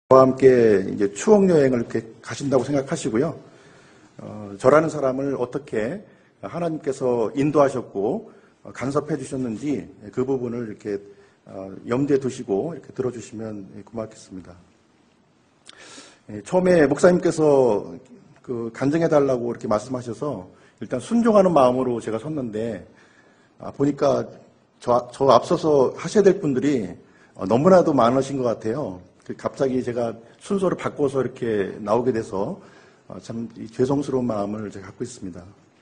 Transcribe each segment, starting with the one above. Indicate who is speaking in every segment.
Speaker 1: 저와 함께 이제 추억 여행을 이렇게 가신다고 생각하시고요. 저라는 사람을 어떻게 하나님께서 인도하셨고 간섭해 주셨는지 그 부분을 이렇게 염두에 두시고 이렇게 들어주시면 고맙겠습니다. 처음에 목사님께서 그 간증해 달라고 이렇게 말씀하셔서 일단 순종하는 마음으로 제가 섰는데 보니까 저 앞서서 하셔야 될 분들이 너무나도 많으신 것 같아요. 갑자기 제가 순서를 바꿔서 이렇게 나오게 돼서 참 죄송스러운 마음을 제가 갖고 있습니다.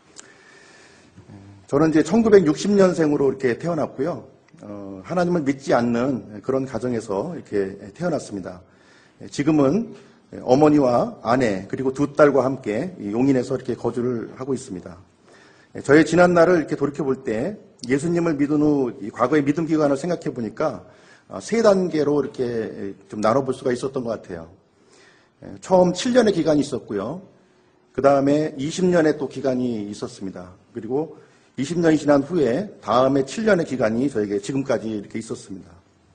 Speaker 1: 저는 이제 1960년생으로 이렇게 태어났고요. 하나님을 믿지 않는 그런 가정에서 이렇게 태어났습니다. 지금은 어머니와 아내 그리고 두 딸과 함께 용인에서 이렇게 거주를 하고 있습니다. 저의 지난 날을 이렇게 돌이켜 볼 때 예수님을 믿은 후 과거의 믿음 기간을 생각해 보니까 세 단계로 이렇게 좀 나눠볼 수가 있었던 것 같아요. 처음 7년의 기간이 있었고요. 그 다음에 20년의 또 기간이 있었습니다. 그리고 20년이 지난 후에 다음에 7년의 기간이 저에게 지금까지 이렇게 있었습니다.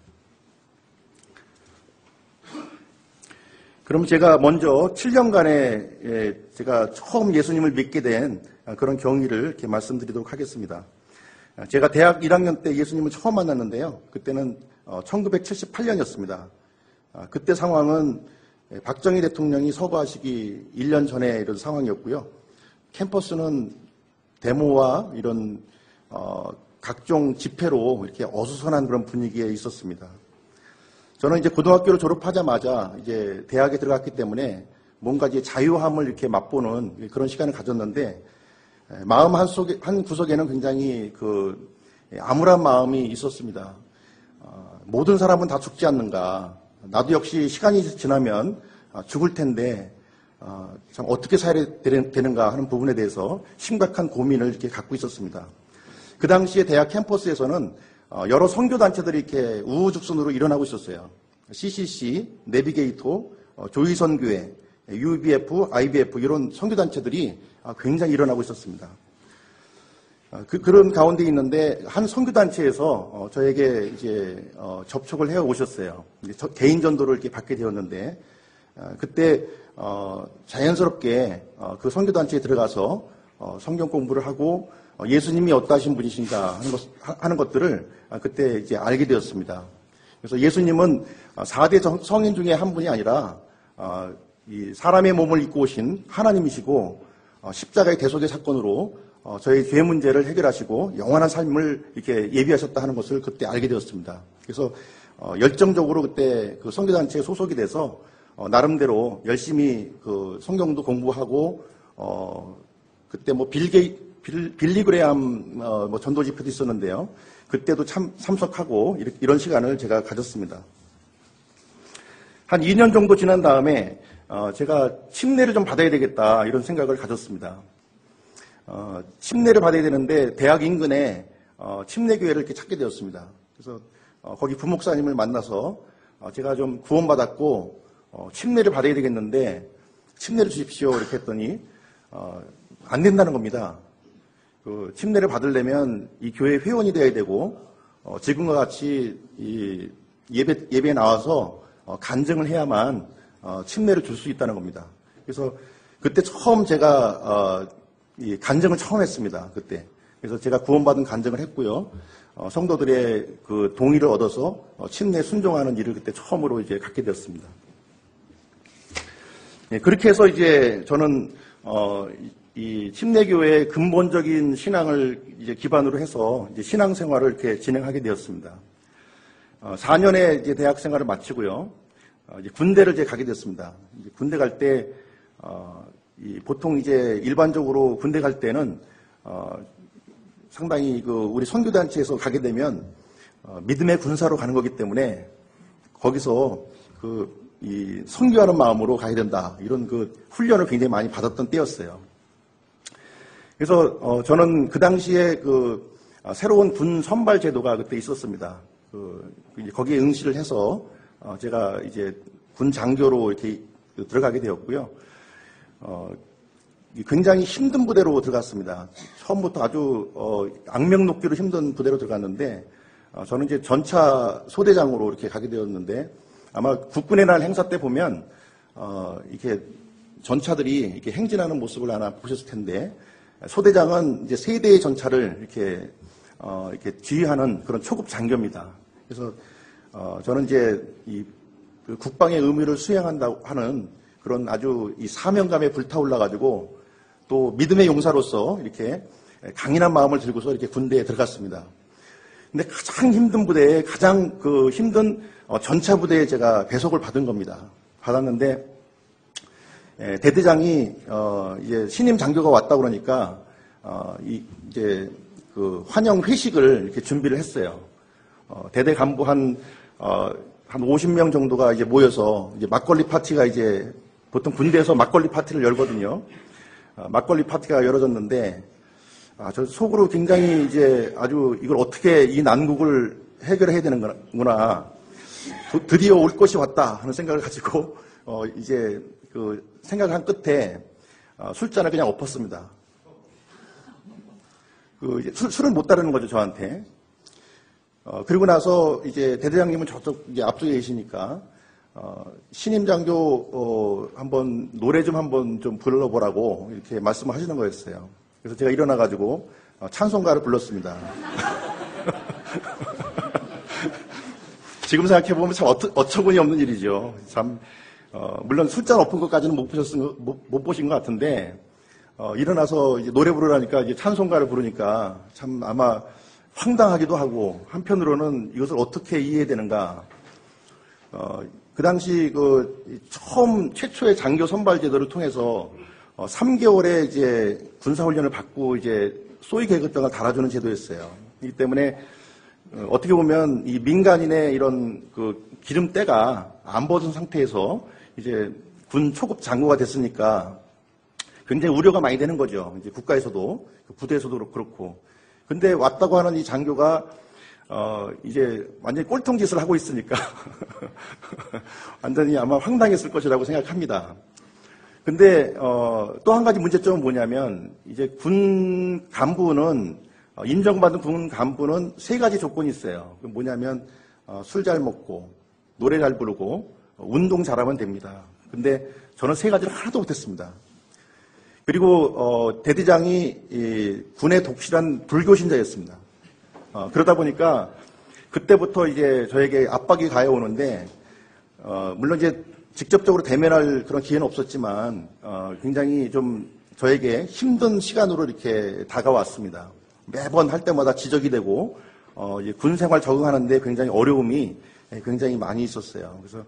Speaker 1: 그럼 제가 먼저 7년간의 제가 처음 예수님을 믿게 된 그런 경위를 이렇게 말씀드리도록 하겠습니다. 제가 대학 1학년 때 예수님을 처음 만났는데요. 그때는 1978년이었습니다. 그때 상황은 박정희 대통령이 서거하시기 1년 전에 이런 상황이었고요. 캠퍼스는 데모와 이런 각종 집회로 이렇게 어수선한 그런 분위기에 있었습니다. 저는 이제 고등학교를 졸업하자마자 이제 대학에 들어갔기 때문에 뭔가 이제 자유함을 이렇게 맛보는 그런 시간을 가졌는데 마음 한 구석에는 굉장히 암울한 마음이 있었습니다. 모든 사람은 다 죽지 않는가. 나도 역시 시간이 지나면 죽을 텐데 참 어떻게 살아야 되는가 하는 부분에 대해서 심각한 고민을 이렇게 갖고 있었습니다. 그 당시에 대학 캠퍼스에서는 여러 선교단체들이 이렇게 우후죽순으로 일어나고 있었어요. CCC, 내비게이토, 조이선교회, UBF, IBF 이런 선교단체들이 굉장히 일어나고 있었습니다. 그런 가운데 있는데 한 선교단체에서 저에게 이제 접촉을 해 오셨어요. 개인 전도를 이렇게 받게 되었는데 그때 자연스럽게 그 선교단체에 들어가서 성경 공부를 하고 예수님이 어떠하신 분이신가 하는 것들을 그때 이제 알게 되었습니다. 그래서 예수님은 4대 성인 중에 한 분이 아니라 이 사람의 몸을 입고 오신 하나님이시고 십자가의 대속의 사건으로 저희 죄 문제를 해결하시고 영원한 삶을 이렇게 예비하셨다 하는 것을 그때 알게 되었습니다. 그래서 열정적으로 그때 그 선교단체에 소속이 돼서 나름대로 열심히 그 성경도 공부하고 그때 뭐 빌리그레암 전도 집회도 있었는데요. 그때도 참석하고 이런 시간을 제가 가졌습니다. 한 2년 정도 지난 다음에 제가 침례를 좀 받아야 되겠다 이런 생각을 가졌습니다. 침례를 받아야 되는데 대학 인근에 침례교회를 이렇게 찾게 되었습니다. 그래서 거기 부목사님을 만나서 제가 좀 구원받았고 침례를 받아야 되겠는데 침례를 주십시오 이렇게 했더니 안 된다는 겁니다. 그 침례를 받으려면 이 교회 회원이 돼야 되고 지금과 같이 이 예배에 나와서 간증을 해야만 침례를 줄 수 있다는 겁니다. 그래서 그때 처음 제가 이 간증을 처음 했습니다. 그때. 그래서 제가 구원받은 간증을 했고요. 성도들의 그 동의를 얻어서 침례에 순종하는 일을 그때 처음으로 이제 갖게 되었습니다. 예, 그렇게 해서 이제 저는 이 침례교회의 근본적인 신앙을 이제 기반으로 해서 이제 신앙생활을 이렇게 진행하게 되었습니다. 4년의 이제 대학 생활을 마치고요. 이제 군대를 이제 가게 됐습니다. 이제 군대 갈 때 보통 이제 일반적으로 군대 갈 때는 상당히 우리 선교단체에서 가게 되면 믿음의 군사로 가는 거기 때문에 거기서 이 선교하는 마음으로 가야 된다 이런 훈련을 굉장히 많이 받았던 때였어요. 그래서 저는 그 당시에 새로운 군 선발 제도가 그때 있었습니다. 거기에 응시를 해서 제가 이제 군 장교로 이렇게 들어가게 되었고요. 굉장히 힘든 부대로 들어갔습니다. 처음부터 아주 악명 높기로 힘든 부대로 들어갔는데 저는 이제 전차 소대장으로 이렇게 가게 되었는데 아마 국군의 날 행사 때 보면 이렇게 전차들이 이렇게 행진하는 모습을 하나 보셨을 텐데 소대장은 이제 세 대의 전차를 이렇게 지휘하는 그런 초급 장교입니다. 그래서 저는 이제 그 국방의 의무를 수행한다고 하는 그런 아주 이 사명감에 불타올라 가지고 또 믿음의 용사로서 이렇게 강인한 마음을 들고서 이렇게 군대에 들어갔습니다. 근데 가장 힘든 부대에 가장 그 힘든 전차 부대에 제가 배속을 받은 겁니다. 받았는데 대대장이 이제 신임 장교가 왔다 그러니까 이제 그 환영 회식을 이렇게 준비를 했어요. 대대 간부 한 50명 정도가 이제 모여서 이제 막걸리 파티가 이제 보통 군대에서 막걸리 파티를 열거든요. 막걸리 파티가 열어졌는데 저 속으로 굉장히 이제 아주 이걸 어떻게 이 난국을 해결해야 되는구나. 드디어 올 것이 왔다 하는 생각을 가지고 이제 그 생각을 한 끝에 술잔을 그냥 엎었습니다. 술을 못 따르는 거죠, 저한테. 그리고 나서 이제 대대장님은 저쪽 이제 앞쪽에 계시니까 신임 장교 한번 노래 좀 한번 좀 불러보라고 이렇게 말씀을 하시는 거였어요. 그래서 제가 일어나가지고 찬송가를 불렀습니다. 지금 생각해보면 참 어처구니 없는 일이죠. 참 물론 술잔 엎은 것까지는 못 보신 것 같은데 일어나서 이제 노래 부르라니까 이제 찬송가를 부르니까 참 아마 황당하기도 하고 한편으로는 이것을 어떻게 이해해야 되는가. 그 당시 처음 최초의 장교 선발 제도를 통해서 3개월의 이제 군사훈련을 받고 이제 소위 계급장을 달아주는 제도였어요. 그렇기 때문에 어떻게 보면 이 민간인의 이런 그 기름때가 안 벗은 상태에서 이제 군 초급 장교가 됐으니까 굉장히 우려가 많이 되는 거죠. 이제 국가에서도 부대에서도 그렇고. 근데 왔다고 하는 이 장교가 이제 완전히 꼴통짓을 하고 있으니까 완전히 아마 황당했을 것이라고 생각합니다. 근데 또 한 가지 문제점은 뭐냐면 이제 군 간부는 인정받은 군 간부는 세 가지 조건이 있어요. 뭐냐면 술 잘 먹고 노래 잘 부르고 운동 잘하면 됩니다. 근데 저는 세 가지를 하나도 못했습니다. 그리고 대대장이 군의 독실한 불교 신자였습니다. 그러다 보니까 그때부터 이제 저에게 압박이 가해오는데 물론 이제 직접적으로 대면할 그런 기회는 없었지만 굉장히 좀 저에게 힘든 시간으로 이렇게 다가왔습니다. 매번 할 때마다 지적이 되고 이제 군 생활 적응하는데 굉장히 어려움이 굉장히 많이 있었어요. 그래서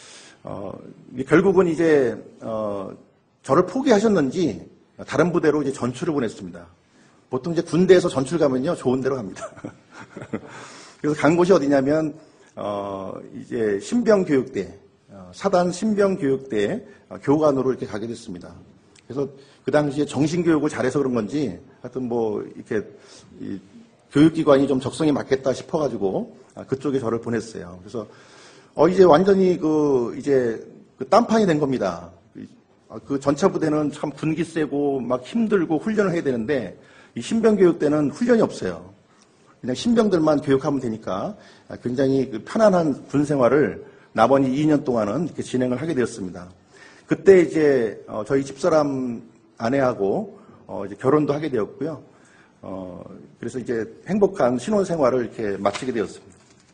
Speaker 1: 결국은 이제 저를 포기하셨는지 다른 부대로 이제 전출을 보냈습니다. 보통 이제 군대에서 전출 가면요 좋은 데로 갑니다. 그래서 간 곳이 어디냐면 이제 신병교육대 사단 신병교육대 교관으로 이렇게 가게 됐습니다. 그래서 그 당시에 정신교육을 잘해서 그런 건지 하여튼 뭐 이렇게 교육기관이 좀 적성에 맞겠다 싶어가지고 그쪽에 저를 보냈어요. 그래서 이제 완전히 이제 딴판이 된 겁니다. 그 전차 부대는 참 군기 세고 막 힘들고 훈련을 해야 되는데 이 신병교육대는 훈련이 없어요. 그냥 신병들만 교육하면 되니까 굉장히 편안한 군 생활을 나머지 2년 동안은 이렇게 진행을 하게 되었습니다. 그때 이제 저희 집사람 아내하고 이제 결혼도 하게 되었고요. 그래서 이제 행복한 신혼 생활을 이렇게 마치게 되었습니다.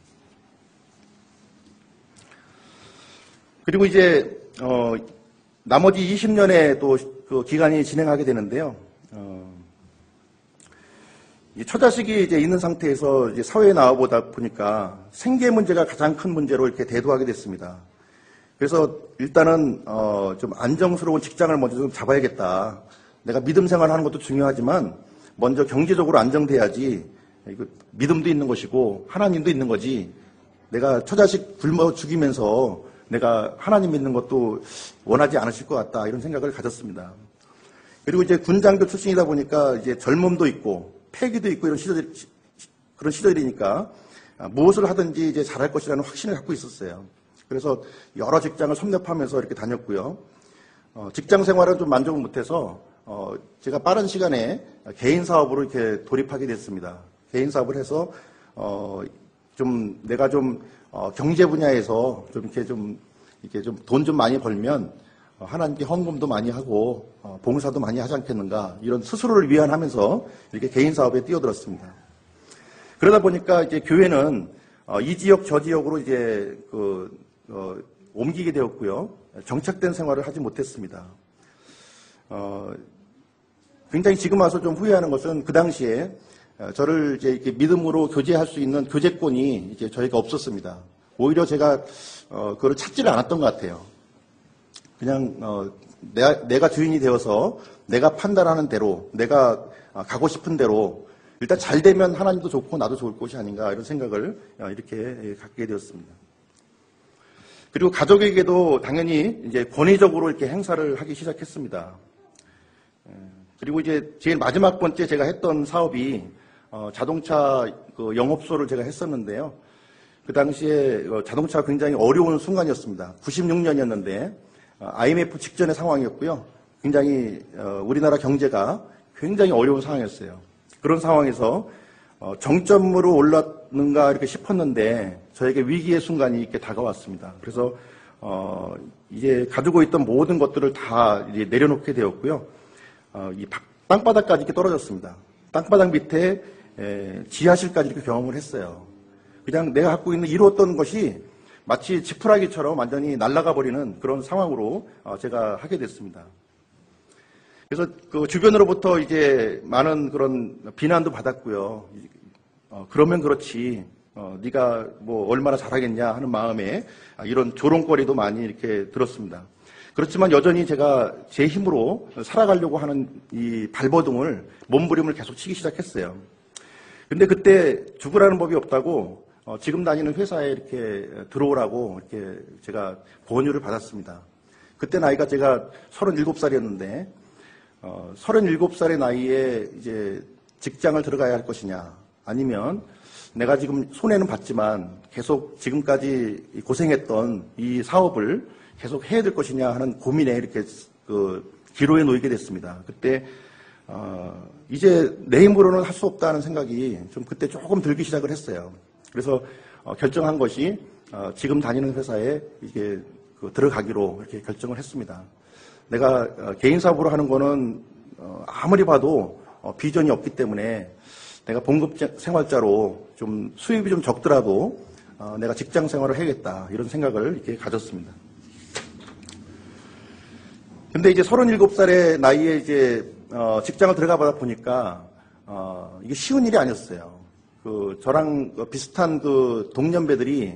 Speaker 1: 그리고 이제 나머지 20년의 또 그 기간이 진행하게 되는데요. 처자식이 이제 있는 상태에서 이제 사회에 나와보다 보니까 생계 문제가 가장 큰 문제로 이렇게 대두하게 됐습니다. 그래서 일단은 좀 안정스러운 직장을 먼저 좀 잡아야겠다. 내가 믿음 생활하는 것도 중요하지만 먼저 경제적으로 안정돼야지 믿음도 있는 것이고 하나님도 있는 거지. 내가 처자식 굶어 죽이면서 내가 하나님 믿는 것도 원하지 않으실 것 같다. 이런 생각을 가졌습니다. 그리고 이제 군장교 출신이다 보니까 이제 젊음도 있고 패기도 있고 이런 그런 시절이니까 무엇을 하든지 이제 잘할 것이라는 확신을 갖고 있었어요. 그래서 여러 직장을 섭렵하면서 이렇게 다녔고요. 직장 생활은 좀 만족을 못해서 제가 빠른 시간에 개인 사업으로 이렇게 돌입하게 됐습니다. 개인 사업을 해서 좀 내가 좀 경제 분야에서 이렇게 좀 돈 좀 많이 벌면 하나님께 헌금도 많이 하고 봉사도 많이 하지 않겠는가, 이런 스스로를 위안하면서 이렇게 개인 사업에 뛰어들었습니다. 그러다 보니까 이제 교회는 이 지역 저 지역으로 이제 옮기게 되었고요. 정착된 생활을 하지 못했습니다. 굉장히 지금 와서 좀 후회하는 것은 그 당시에 저를 이제 이렇게 믿음으로 교제할 수 있는 교제권이 이제 저희가 없었습니다. 오히려 제가 그걸 찾지를 않았던 것 같아요. 그냥 내가 주인이 되어서 내가 판단하는 대로, 내가 가고 싶은 대로 일단 잘 되면 하나님도 좋고 나도 좋을 것이 아닌가, 이런 생각을 이렇게 갖게 되었습니다. 그리고 가족에게도 당연히 이제 권위적으로 이렇게 행사를 하기 시작했습니다. 그리고 이제 제일 마지막 번째 제가 했던 사업이 자동차 영업소를 제가 했었는데요. 그 당시에 자동차가 굉장히 어려운 순간이었습니다. 96년이었는데 IMF 직전의 상황이었고요. 굉장히 우리나라 경제가 굉장히 어려운 상황이었어요. 그런 상황에서 정점으로 올랐는가 이렇게 싶었는데 저에게 위기의 순간이 이렇게 다가왔습니다. 그래서 이제 가지고 있던 모든 것들을 다 이제 내려놓게 되었고요. 이 땅바닥까지 이렇게 떨어졌습니다. 땅바닥 밑에 지하실까지 이렇게 경험을 했어요. 그냥 내가 갖고 있는 이루었던 것이 마치 지푸라기처럼 완전히 날아가 버리는 그런 상황으로 제가 하게 됐습니다. 그래서 그 주변으로부터 이제 많은 그런 비난도 받았고요. 그러면 그렇지, 네가 뭐 얼마나 잘하겠냐 하는 마음에 이런 조롱거리도 많이 이렇게 들었습니다. 그렇지만 여전히 제가 제 힘으로 살아가려고 하는 이 발버둥을, 몸부림을 계속 치기 시작했어요. 근데 그때 죽으라는 법이 없다고 지금 다니는 회사에 이렇게 들어오라고 이렇게 제가 권유를 받았습니다. 그때 나이가 제가 37살이었는데 37살의 나이에 이제 직장을 들어가야 할 것이냐, 아니면 내가 지금 손해는 봤지만 계속 지금까지 고생했던 이 사업을 계속 해야 될 것이냐 하는 고민에 이렇게 기로에 놓이게 됐습니다. 그때 이제 내 힘으로는 할 수 없다는 생각이 좀 그때 조금 들기 시작을 했어요. 그래서 결정한 것이 지금 다니는 회사에 이게 들어가기로 이렇게 결정을 했습니다. 내가 개인 사업으로 하는 거는 아무리 봐도 비전이 없기 때문에 내가 봉급 생활자로 좀 수입이 좀 적더라도 내가 직장 생활을 해야겠다, 이런 생각을 이렇게 가졌습니다. 근데 이제 37살의 나이에 이제 직장을 들어가 보다 보니까 이게 쉬운 일이 아니었어요. 저랑 비슷한 동년배들이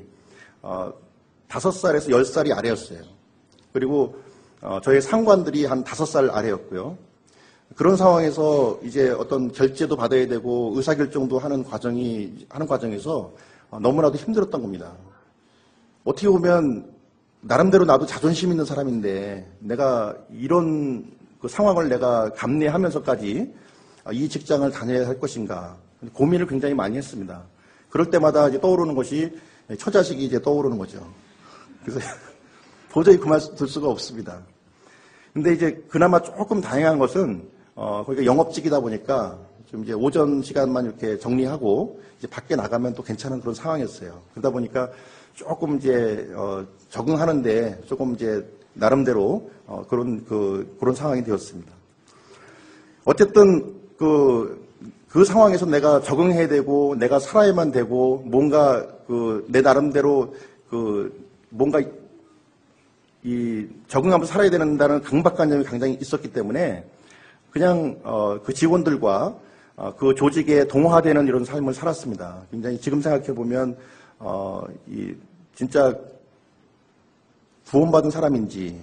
Speaker 1: 5살에서 10살이 아래였어요. 그리고 저희 상관들이 한 5살 아래였고요. 그런 상황에서 이제 어떤 결제도 받아야 되고 의사결정도 하는 과정에서 너무나도 힘들었던 겁니다. 어떻게 보면 나름대로 나도 자존심 있는 사람인데 내가 이런 상황을 내가 감내하면서까지 이 직장을 다녀야 할 것인가 고민을 굉장히 많이 했습니다. 그럴 때마다 이제 떠오르는 것이 처자식이 이제 떠오르는 거죠. 그래서 도저히 그만둘 수가 없습니다. 근데 이제 그나마 조금 다행한 것은 거기가 영업직이다 보니까 좀 이제 오전 시간만 이렇게 정리하고 이제 밖에 나가면 또 괜찮은 그런 상황이었어요. 그러다 보니까 조금 이제 적응하는데 조금 이제 나름대로 그런 상황이 되었습니다. 어쨌든 그 상황에서 내가 적응해야 되고 내가 살아야만 되고 뭔가 내 나름대로 뭔가 이 적응하면서 살아야 된다는 강박관념이 굉장히 있었기 때문에 그냥 그 직원들과 그 조직에 동화되는 이런 삶을 살았습니다. 굉장히 지금 생각해 보면 진짜 구원받은 사람인지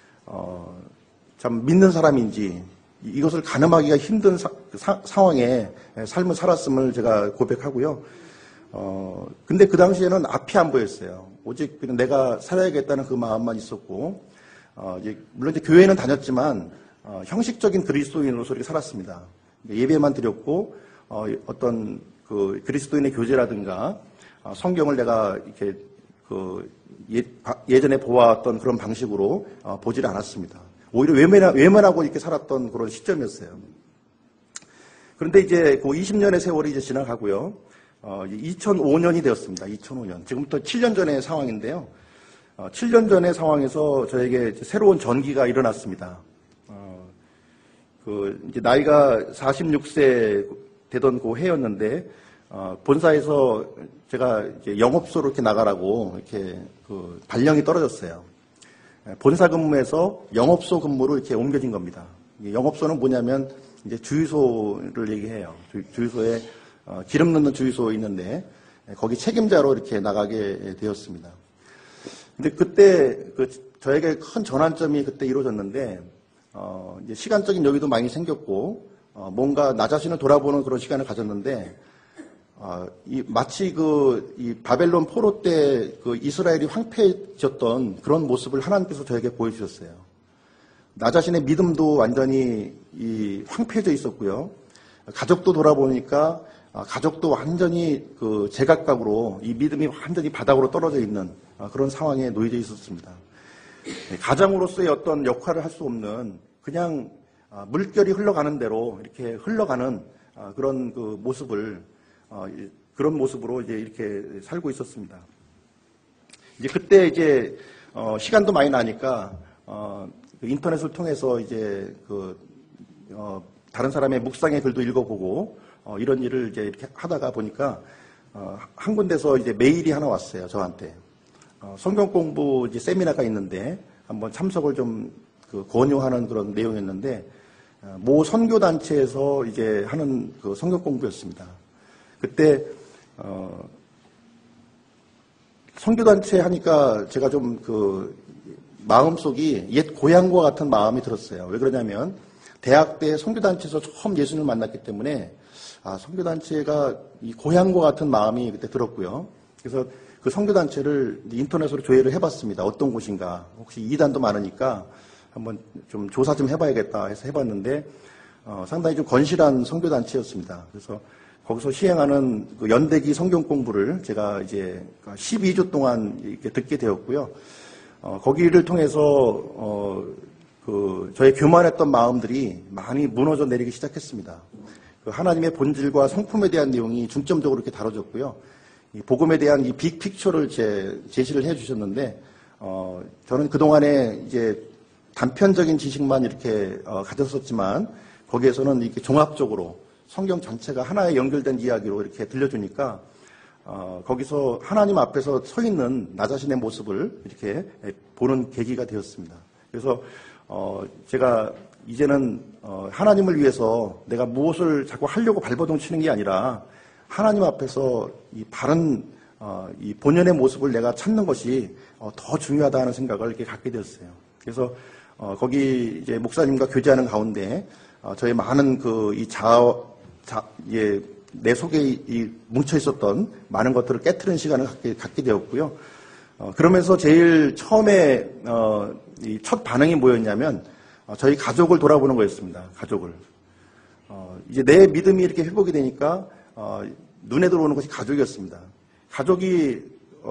Speaker 1: 참 믿는 사람인지 이것을 가늠하기가 힘든 상황에 삶을 살았음을 제가 고백하고요. 근데 그 당시에는 앞이 안 보였어요. 오직 그냥 내가 살아야겠다는 그 마음만 있었고, 물론 이제 교회는 다녔지만, 형식적인 그리스도인으로서 이렇게 살았습니다. 예배만 드렸고, 어떤 그리스도인의 교제라든가, 성경을 내가 이렇게 예전에 보아왔던 그런 방식으로 보질 않았습니다. 오히려 외면하고 이렇게 살았던 그런 시점이었어요. 그런데 이제 그 20년의 세월이 이제 지나가고요. 2005년이 되었습니다. 2005년. 지금부터 7년 전의 상황인데요. 7년 전의 상황에서 저에게 새로운 전기가 일어났습니다. 이제 나이가 46세 되던 그 해였는데, 본사에서 제가 이제 영업소로 이렇게 나가라고 이렇게 발령이 떨어졌어요. 본사 근무에서 영업소 근무로 이렇게 옮겨진 겁니다. 영업소는 뭐냐면 이제 주유소를 얘기해요. 주유소에 기름 넣는 주유소 있는데 거기 책임자로 이렇게 나가게 되었습니다. 근데 그때 저에게 큰 전환점이 그때 이루어졌는데 이제 시간적인 여유도 많이 생겼고 뭔가 나 자신을 돌아보는 그런 시간을 가졌는데 마치 이 바벨론 포로 때 이스라엘이 황폐해졌던 그런 모습을 하나님께서 저에게 보여주셨어요. 나 자신의 믿음도 완전히 황폐해져 있었고요. 가족도 돌아보니까 가족도 완전히 제각각으로 이 믿음이 완전히 바닥으로 떨어져 있는 그런 상황에 놓여져 있었습니다. 가장으로서의 어떤 역할을 할 수 없는 그냥 물결이 흘러가는 대로 이렇게 흘러가는 그런 모습을 그런 모습으로 이제 이렇게 살고 있었습니다. 이제 그때 이제 시간도 많이 나니까 인터넷을 통해서 이제 다른 사람의 묵상의 글도 읽어보고 이런 일을 이제 이렇게 하다가 보니까 한 군데서 이제 메일이 하나 왔어요, 저한테. 성경 공부 이제 세미나가 있는데 한번 참석을 좀 권유하는 그런 내용이었는데 모 선교단체에서 이제 하는 성경 공부였습니다. 그때 선교단체 하니까 제가 좀 마음속이 옛 고향과 같은 마음이 들었어요. 왜 그러냐면 대학 때 선교단체에서 처음 예수님을 만났기 때문에 선교단체가 이 고향과 같은 마음이 그때 들었고요. 그래서 그 선교단체를 인터넷으로 조회를 해봤습니다. 어떤 곳인가. 혹시 이단도 많으니까 한번 좀 조사 좀 해봐야겠다 해서 해봤는데 상당히 좀 건실한 선교단체였습니다. 그래서 거기서 시행하는 연대기 성경 공부를 제가 이제 12주 동안 이렇게 듣게 되었고요. 거기를 통해서 저의 교만했던 마음들이 많이 무너져 내리기 시작했습니다. 하나님의 본질과 성품에 대한 내용이 중점적으로 이렇게 다뤄졌고요. 이 복음에 대한 이 빅픽처를 제시를 해주셨는데 저는 그 동안에 이제 단편적인 지식만 이렇게 가졌었지만 거기에서는 이렇게 종합적으로 성경 전체가 하나에 연결된 이야기로 이렇게 들려주니까 거기서 하나님 앞에서 서 있는 나 자신의 모습을 이렇게 보는 계기가 되었습니다. 그래서 제가 이제는 하나님을 위해서 내가 무엇을 자꾸 하려고 발버둥 치는 게 아니라 하나님 앞에서 이 바른 이 본연의 모습을 내가 찾는 것이 더 중요하다는 생각을 이렇게 갖게 되었어요. 그래서 거기 이제 목사님과 교제하는 가운데 저의 많은 내 속에 뭉쳐 있었던 많은 것들을 깨트리는 시간을 갖게 되었고요. 그러면서 제일 처음에 이 첫 반응이 뭐였냐면 저희 가족을 돌아보는 거였습니다. 가족을. 이제 내 믿음이 이렇게 회복이 되니까 눈에 들어오는 것이 가족이었습니다. 가족이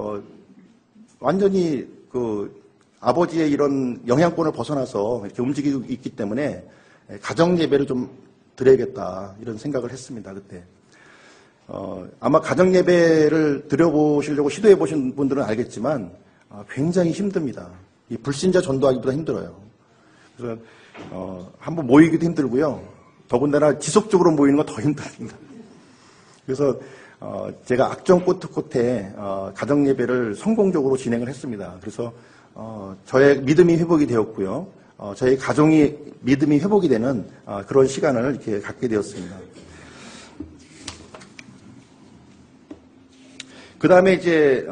Speaker 1: 완전히 아버지의 이런 영향권을 벗어나서 이렇게 움직이고 있기 때문에 가정 예배를 좀 드려야겠다 이런 생각을 했습니다. 그때. 아마 가정 예배를 드려보시려고 시도해 보신 분들은 알겠지만 굉장히 힘듭니다. 이 불신자 전도하기보다 힘들어요. 그래서 한번 모이기도 힘들고요. 더군다나 지속적으로 모이는 건 더 힘듭니다. 그래서 제가 악정 꼬트꼬트에 가정 예배를 성공적으로 진행을 했습니다. 그래서 저의 믿음이 회복이 되었고요. 저희 가정이 믿음이 회복이 되는 그런 시간을 이렇게 갖게 되었습니다. 그 다음에 이제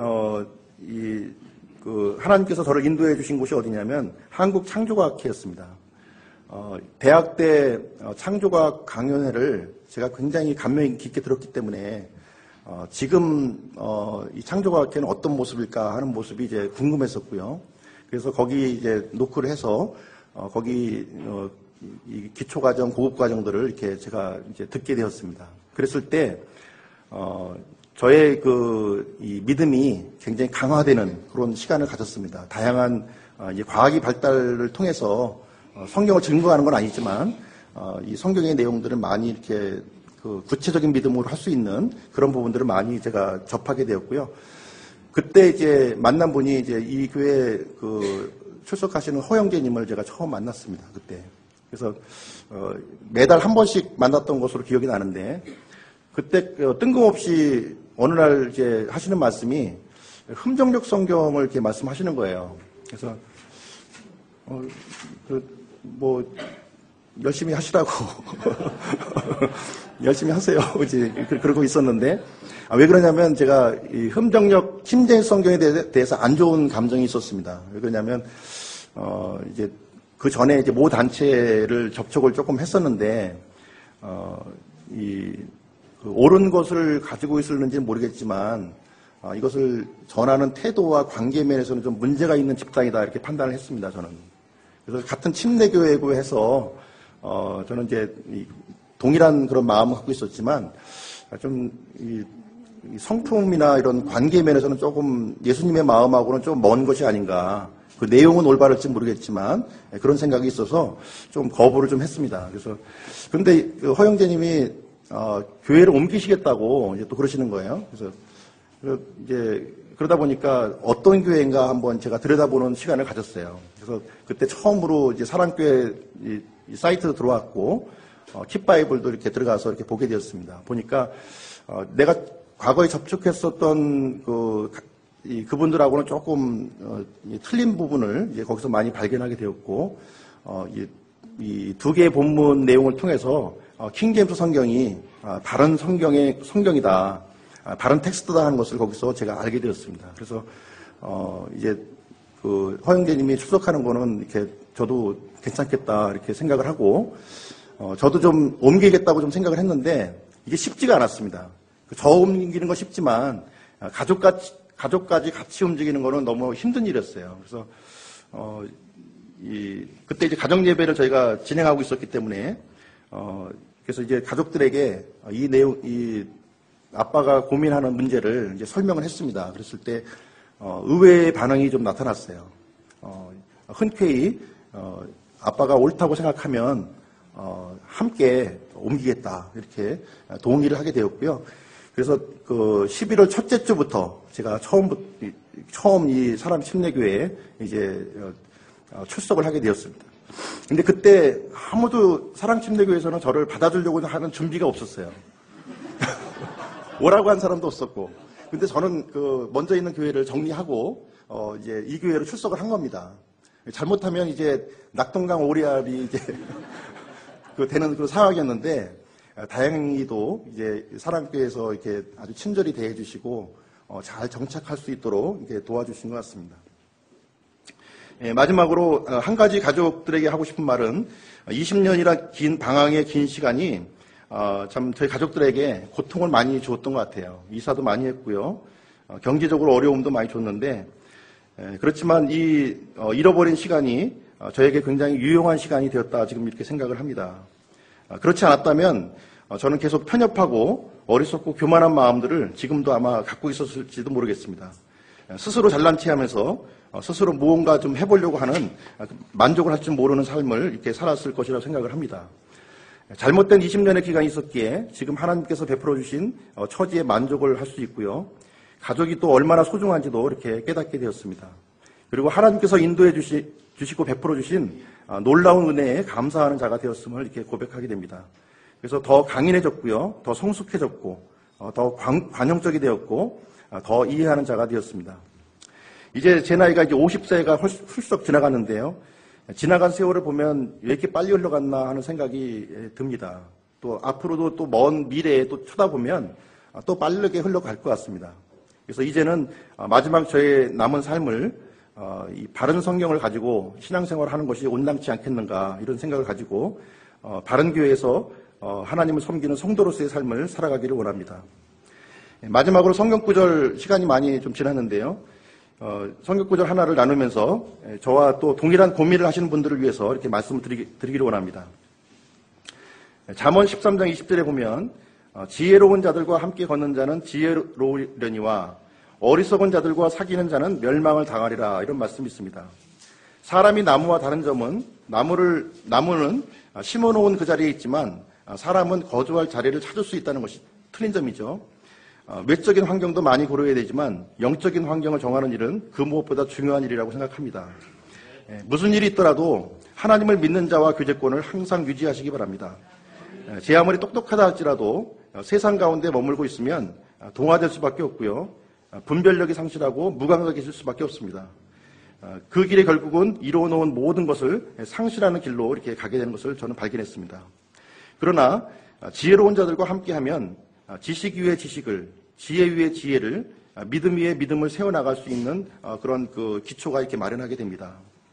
Speaker 1: 하나님께서 저를 인도해 주신 곳이 어디냐면 한국 창조과학회였습니다. 대학 때 창조과학 강연회를 제가 굉장히 감명 깊게 들었기 때문에 지금 이 창조과학회는 어떤 모습일까 하는 모습이 이제 궁금했었고요. 그래서 거기 이제 노크를 해서 거기 이 기초과정, 고급과정들을 이렇게 제가 이제 듣게 되었습니다. 그랬을 때 저의 이 믿음이 굉장히 강화되는 그런 시간을 가졌습니다. 다양한 이 과학의 발달을 통해서 성경을 증거하는 건 아니지만 이 성경의 내용들을 많이 이렇게 그 구체적인 믿음으로 할 수 있는 그런 부분들을 많이 제가 접하게 되었고요. 그때 이제 만난 분이 이제 이 교회 그 출석하시는 허영재님을 제가 처음 만났습니다. 그때. 그래서 매달 한 번씩 만났던 것으로 기억이 나는데 그때 뜬금없이 어느 날 이제 하시는 말씀이 흠정력 성경을 이렇게 말씀하시는 거예요. 그래서 뭐 열심히 하시라고 열심히 하세요. 이제 그러고 있었는데 왜 그러냐면 제가 이 흠정력 침대 성경에 대해서 안 좋은 감정이 있었습니다. 왜 그러냐면 이제 그 전에 이제 모 단체를 접촉을 조금 했었는데 그 옳은 것을 가지고 있었는지는 모르겠지만 이것을 전하는 태도와 관계 면에서는 좀 문제가 있는 집단이다 이렇게 판단을 했습니다. 저는. 그래서 같은 침례교회고 해서 저는 이제 동일한 그런 마음을 갖고 있었지만 좀 이 성품이나 이런 관계 면에서는 조금 예수님의 마음하고는 좀 먼 것이 아닌가. 그 내용은 올바를지 모르겠지만 그런 생각이 있어서 좀 거부를 좀 했습니다. 그래서 그런데 허영재님이 교회를 옮기시겠다고 이제 또 그러시는 거예요. 그래서 이제 그러다 보니까 어떤 교회인가 한번 제가 들여다보는 시간을 가졌어요. 그래서 그때 처음으로 이제 사랑교회 이 사이트도 들어왔고 킵바이블도 이렇게 들어가서 이렇게 보게 되었습니다. 보니까 내가 과거에 접촉했었던 그분들하고는 조금 틀린 부분을 이제 거기서 많이 발견하게 되었고 이 두 개의 본문 내용을 통해서 킹제임스 성경이 다른 성경이다, 다른 텍스트다 하는 것을 거기서 제가 알게 되었습니다. 그래서 이제 그 허영재님이 출석하는 거는 이렇게 저도 괜찮겠다 이렇게 생각을 하고 저도 좀 옮기겠다고 좀 생각을 했는데 이게 쉽지가 않았습니다. 저 옮기는 건 쉽지만 가족까지 같이 움직이는 거는 너무 힘든 일이었어요. 그래서 그때 이제 가정 예배를 저희가 진행하고 있었기 때문에 그래서 이제 가족들에게 이 아빠가 고민하는 문제를 이제 설명을 했습니다. 그랬을 때 의외의 반응이 좀 나타났어요. 흔쾌히 아빠가 옳다고 생각하면 함께 옮기겠다 이렇게 동의를 하게 되었고요. 그래서 그 11월 첫째 주부터 제가 처음 이 사람 침례교회에 이제 출석을 하게 되었습니다. 근데 그때 아무도 사랑 침례교회에서는 저를 받아주려고 하는 준비가 없었어요. 오라고 한 사람도 없었고. 근데 저는 그 먼저 있는 교회를 정리하고 이제 이 교회로 출석을 한 겁니다. 잘못하면 이제 낙동강 오리알이 이제 되는 그런 상황이었는데 다행히도 이제 사랑교회에서 이렇게 아주 친절히 대해주시고 잘 정착할 수 있도록 이렇게 도와주신 것 같습니다. 마지막으로 한 가지 가족들에게 하고 싶은 말은 20년이라 긴 방황의 긴 시간이 참 저희 가족들에게 고통을 많이 주었던 것 같아요. 이사도 많이 했고요. 경제적으로 어려움도 많이 줬는데 그렇지만 이 잃어버린 시간이 저에게 굉장히 유용한 시간이 되었다 지금 이렇게 생각을 합니다. 그렇지 않았다면 저는 계속 편협하고 어리석고 교만한 마음들을 지금도 아마 갖고 있었을지도 모르겠습니다. 스스로 잘난 체하면서 스스로 무언가 좀 해보려고 하는 만족을 할 줄 모르는 삶을 이렇게 살았을 것이라고 생각을 합니다. 잘못된 20년의 기간이 있었기에 지금 하나님께서 베풀어 주신 처지에 만족을 할 수 있고요. 가족이 또 얼마나 소중한지도 이렇게 깨닫게 되었습니다. 그리고 하나님께서 인도해 주시고 베풀어 주신 놀라운 은혜에 감사하는 자가 되었음을 이렇게 고백하게 됩니다. 그래서 더 강인해졌고요. 더 성숙해졌고 더 관용적이 되었고 더 이해하는 자가 되었습니다. 이제 제 나이가 이제 50세가 훌쩍 지나갔는데요. 지나간 세월을 보면 왜 이렇게 빨리 흘러갔나 하는 생각이 듭니다. 또 앞으로도 또 먼 미래에 또 쳐다보면 또 빠르게 흘러갈 것 같습니다. 그래서 이제는 마지막 저의 남은 삶을 이 바른 성경을 가지고 신앙생활을 하는 것이 온당치 않겠는가 이런 생각을 가지고 바른 교회에서 하나님을 섬기는 성도로서의 삶을 살아가기를 원합니다. 마지막으로 성경구절 시간이 많이 좀 지났는데요. 성경구절 하나를 나누면서 저와 또 동일한 고민을 하시는 분들을 위해서 이렇게 말씀을 드리기를 원합니다. 잠언 13장 20절에 보면 지혜로운 자들과 함께 걷는 자는 지혜로우려니와 어리석은 자들과 사귀는 자는 멸망을 당하리라 이런 말씀이 있습니다. 사람이 나무와 다른 점은 나무는 심어놓은 그 자리에 있지만 사람은 거주할 자리를 찾을 수 있다는 것이 틀린 점이죠. 외적인 환경도 많이 고려해야 되지만 영적인 환경을 정하는 일은 그 무엇보다 중요한 일이라고 생각합니다. 무슨 일이 있더라도 하나님을 믿는 자와 교제권을 항상 유지하시기 바랍니다. 제 아무리 똑똑하다 할지라도 세상 가운데 머물고 있으면 동화될 수밖에 없고요. 분별력이 상실하고 무감각해질 수밖에 없습니다. 그 길에 결국은 이루어놓은 모든 것을 상실하는 길로 이렇게 가게 되는 것을 저는 발견했습니다. 그러나 지혜로운 자들과 함께하면 지식 위에 지식을, 지혜 위에 지혜를, 믿음 위에 믿음을 세워나갈 수 있는 그런 그 기초가 이렇게 마련하게 됩니다.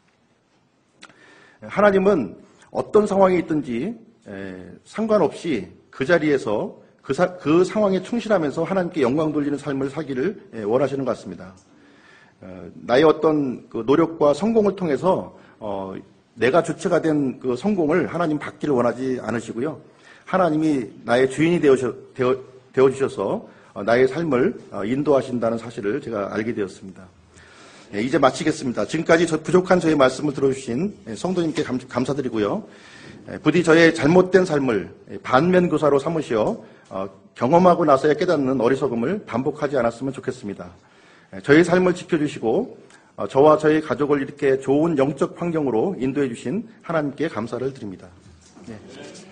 Speaker 1: 하나님은 어떤 상황에 있든지 상관없이 그 자리에서 그 상황에 충실하면서 하나님께 영광 돌리는 삶을 살기를 원하시는 것 같습니다. 나의 어떤 그 노력과 성공을 통해서 내가 주체가 된 그 성공을 하나님 받기를 원하지 않으시고요. 하나님이 나의 주인이 되어주셔서 나의 삶을 인도하신다는 사실을 제가 알게 되었습니다. 이제 마치겠습니다. 지금까지 부족한 저의 말씀을 들어주신 성도님께 감사드리고요. 부디 저의 잘못된 삶을 반면교사로 삼으시어 경험하고 나서야 깨닫는 어리석음을 반복하지 않았으면 좋겠습니다. 저의 삶을 지켜주시고 저와 저의 가족을 이렇게 좋은 영적 환경으로 인도해 주신 하나님께 감사를 드립니다. 네.